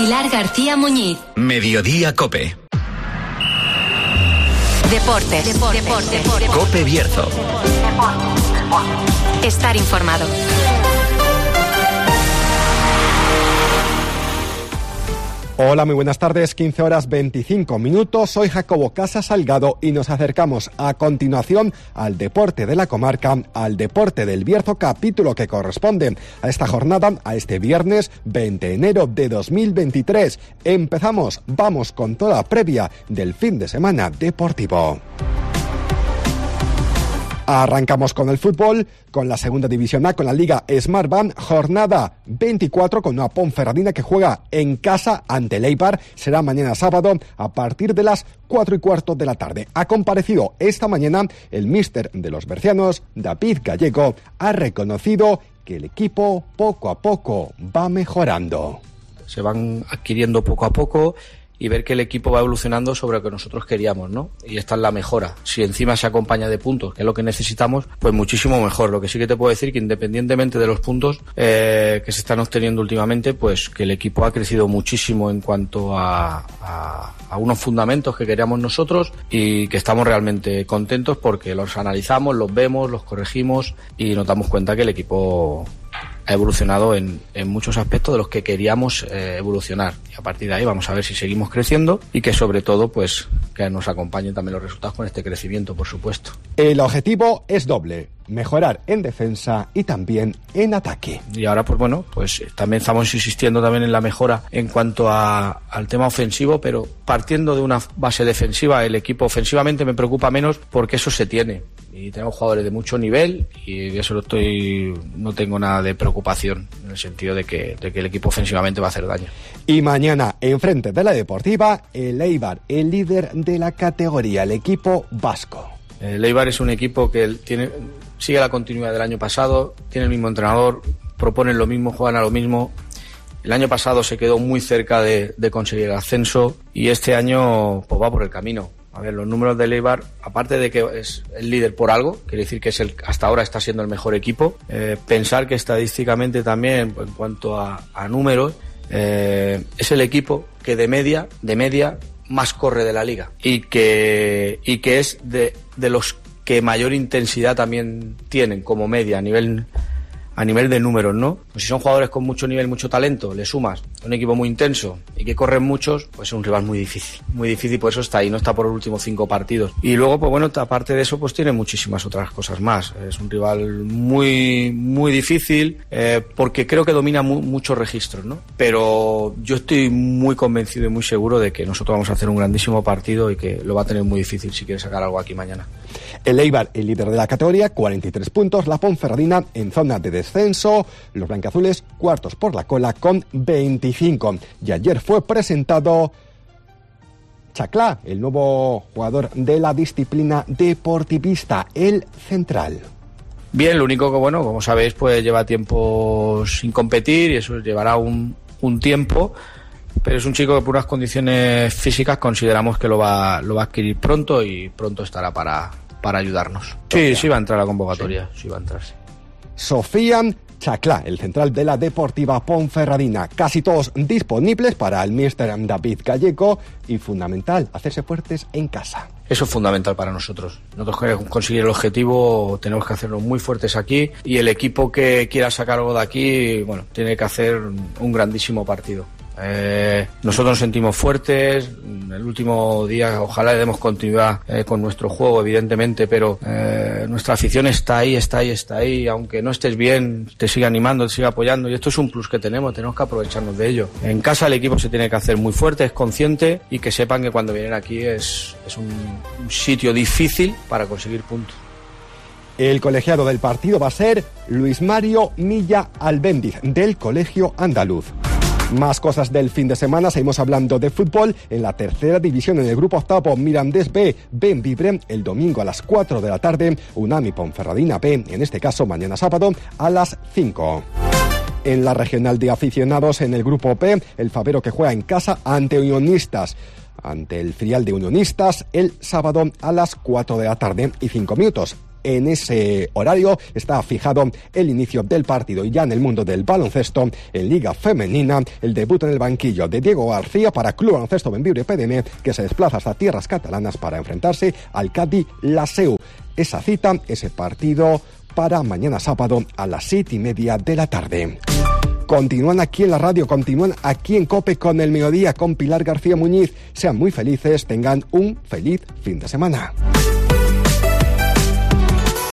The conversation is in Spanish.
Pilar García Muñiz. Mediodía COPE. Deportes. COPE Bierzo. Estar informado. Hola, muy buenas tardes, 15 horas 25 minutos, soy Jacobo Casas Salgado y nos acercamos a continuación al deporte de la comarca, al deporte del Bierzo, capítulo que corresponde a esta jornada, a este viernes 20 de enero de 2023. Vamos con toda la previa del fin de semana deportivo. Arrancamos con el fútbol, con la segunda división A, con la Liga Smartbank, jornada 24 con una Ponferradina que juega en casa ante el Eibar. Será mañana sábado a partir de las 4:15 de la tarde. Ha comparecido esta mañana el míster de los bercianos, David Gallego. Ha reconocido que el equipo poco a poco va mejorando. Se van adquiriendo poco a poco y ver que el equipo va evolucionando sobre lo que nosotros queríamos, ¿no? Y esta es la mejora. Si encima se acompaña de puntos, que es lo que necesitamos, pues muchísimo mejor. Lo que sí que te puedo decir que independientemente de los puntos que se están obteniendo últimamente, pues que el equipo ha crecido muchísimo en cuanto a unos fundamentos que queríamos nosotros y que estamos realmente contentos porque los analizamos, los vemos, los corregimos y nos damos cuenta que el equipo ha evolucionado en muchos aspectos de los que queríamos evolucionar, y a partir de ahí vamos a ver si seguimos creciendo y que sobre todo pues que nos acompañen también los resultados con este crecimiento, por supuesto. El objetivo es doble: mejorar en defensa y también en ataque. Y ahora pues bueno, pues también estamos insistiendo también en la mejora en cuanto al tema ofensivo, pero partiendo de una base defensiva. El equipo ofensivamente me preocupa menos porque eso se tiene y tenemos jugadores de mucho nivel y de eso no tengo nada de preocupación en el sentido de que el equipo ofensivamente va a hacer daño. Y mañana enfrente de la Deportiva, el Eibar, el líder de la categoría, el equipo vasco. El Eibar es un equipo que sigue la continuidad del año pasado, tiene el mismo entrenador, proponen lo mismo, juegan a lo mismo. El año pasado se quedó muy cerca de conseguir el ascenso y este año pues va por el camino. A ver, los números del Eibar, aparte de que es el líder por algo, quiere decir que hasta ahora está siendo el mejor equipo. Pensar que estadísticamente también, en cuanto a números, es el equipo que de media más corre de la liga y que es de los que mayor intensidad también tienen como media a nivel de números, ¿no? Pues si son jugadores con mucho nivel, mucho talento, le sumas un equipo muy intenso y que corren muchos, pues es un rival muy difícil, por eso está ahí, no está por los últimos 5 partidos. Y luego, pues bueno, aparte de eso, pues tiene muchísimas otras cosas más. Es un rival muy, muy difícil, porque creo que domina muchos registros, ¿no? Pero yo estoy muy convencido y muy seguro de que nosotros vamos a hacer un grandísimo partido y que lo va a tener muy difícil si quiere sacar algo aquí mañana. El Eibar, el líder de la categoría, 43 puntos. La Ponferradina en zona de descenso. Los blanquiazules, cuartos por la cola con 25. Y ayer fue presentado Chaclá, el nuevo jugador de la disciplina deportivista, el central. Bien, lo único que, bueno, como sabéis, pues lleva tiempo sin competir y eso llevará un tiempo. Pero es un chico que por unas condiciones físicas consideramos que lo va a adquirir pronto y pronto estará para ayudarnos. Sí va a entrar a la convocatoria, sí va a entrar, sí. Sofian Chaclá, el central de la Deportiva Ponferradina. Casi todos disponibles para el míster David Gallego y fundamental, hacerse fuertes en casa. Eso es fundamental para nosotros. Nosotros queremos conseguir el objetivo, tenemos que hacernos muy fuertes aquí y el equipo que quiera sacar algo de aquí, bueno, tiene que hacer un grandísimo partido. Nosotros nos sentimos fuertes. El último día ojalá le demos continuidad con nuestro juego, evidentemente, pero nuestra afición está ahí, aunque no estés bien, te sigue animando, te sigue apoyando y esto es un plus que tenemos que aprovecharnos de ello. En casa el equipo se tiene que hacer muy fuerte, es consciente y que sepan que cuando vienen aquí es un sitio difícil para conseguir puntos. El colegiado del partido va a ser Luis Mario Milla Albéndiz, del Colegio Andaluz. Más cosas del fin de semana, seguimos hablando de fútbol. En la tercera división, en el grupo octavo, Mirandés B, Benvibre, el domingo a las 4 de la tarde, Unami Ponferradina B, en este caso mañana sábado, a las 5. En la regional de aficionados, en el grupo P, el Favero que juega en casa ante Unionistas. Ante el filial de Unionistas, el sábado a las 4 de la tarde y 5 minutos. en ese horario está fijado el inicio del partido. Y ya en el mundo del baloncesto, en Liga Femenina, el debut en el banquillo de Diego García para Club Baloncesto Bembibre PDM, que se desplaza hasta tierras catalanas para enfrentarse al Cádiz Laseu. Esa cita, ese partido para mañana sábado a las 7:30 de la tarde. Continúan aquí en la radio, continúan aquí en COPE con el mediodía, con Pilar García Muñiz. Sean muy felices, tengan un feliz fin de semana.